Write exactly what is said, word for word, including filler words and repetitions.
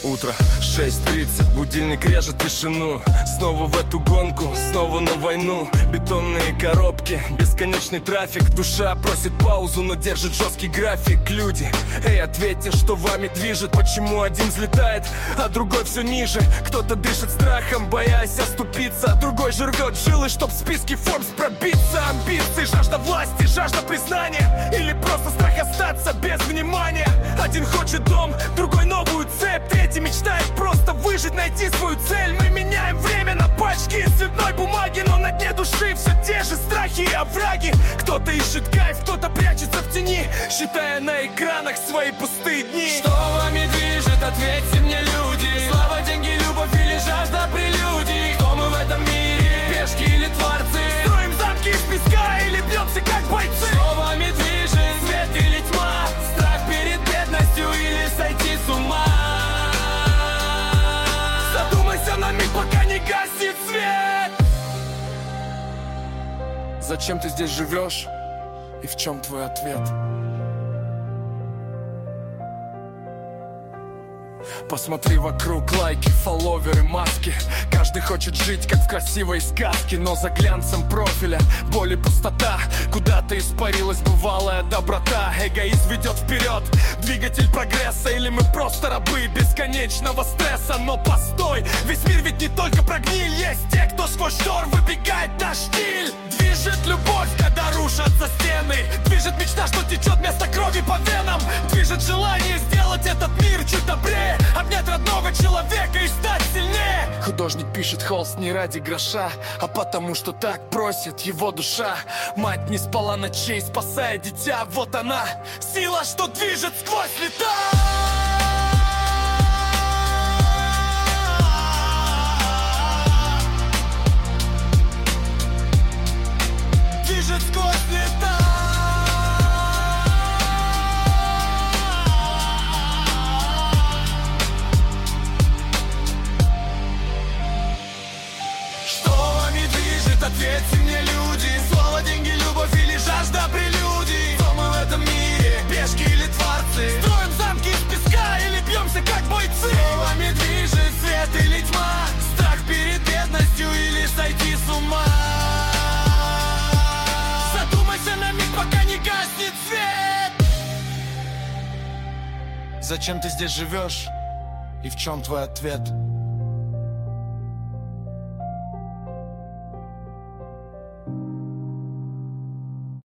Утро, шесть тридцать, будильник режет тишину. Снова в эту гонку, снова на войну. Бетонные коробки, бесконечный трафик. Душа просит паузу, но держит жесткий график. Люди, эй, ответьте, что вами движет. Почему один взлетает, а другой все ниже? Кто-то дышит страхом, боясь оступиться, а другой же рвет жилы, чтоб в списке Forbes пробиться. Амбиции, жажда власти, жажда признания, или просто страх остаться без внимания. Один хочет дом, другой новую цепь, третий мечтает просто выжить, найти свою цель. Мы меняем время на пачки из цветной бумаги, но на дне души все те же страхи и овраги. Кто-то ищет кайф, кто-то прячется в тени, считая на экранах свои пустые дни. Что вами движет, ответьте мне, люди. Слава, деньги, любовь или жажда прелюдий? Кто мы в этом мире, пешки или творцы? Строим замки из песка или бьемся как бойцы? Что вами движет, свет или тьма? Страх перед бедностью или сойти с ума? Задумайся на миг, пока не гаснет свет. Зачем ты здесь живешь? И в чем твой ответ? Посмотри вокруг, лайки, фолловеры, маски. Каждый хочет жить, как в красивой сказке, но за глянцем профиля боль и пустота. Куда-то испарилась бывалая доброта. Эгоизм ведет вперед, двигатель прогресса. Или мы просто рабы бесконечного стресса? Но постой, весь мир ведь не только про гниль. Есть те, кто сквозь шторм выбегает на штиль. Движет любовь, когда рушатся стены. Движет мечта, что течет вместо крови по венам. Движет желание сделать этот мир чуть добрее, обнять родного человека и стать сильнее. Художник пишет холст не ради гроша, а потому что так просит его душа. Мать не спала ночей, спасая дитя. Вот она, сила, что движет сквозь лета. Движет сквозь лета. Ответьте мне, люди. Слово, деньги, любовь или жажда прелюдий? Кто мы в этом мире, пешки или творцы? Строим замки из песка или бьемся как бойцы? Словами движет свет или тьма? Страх перед бедностью или сойти с ума? Задумайся на миг, пока не гаснет свет. Зачем ты здесь живешь? И в чем твой ответ?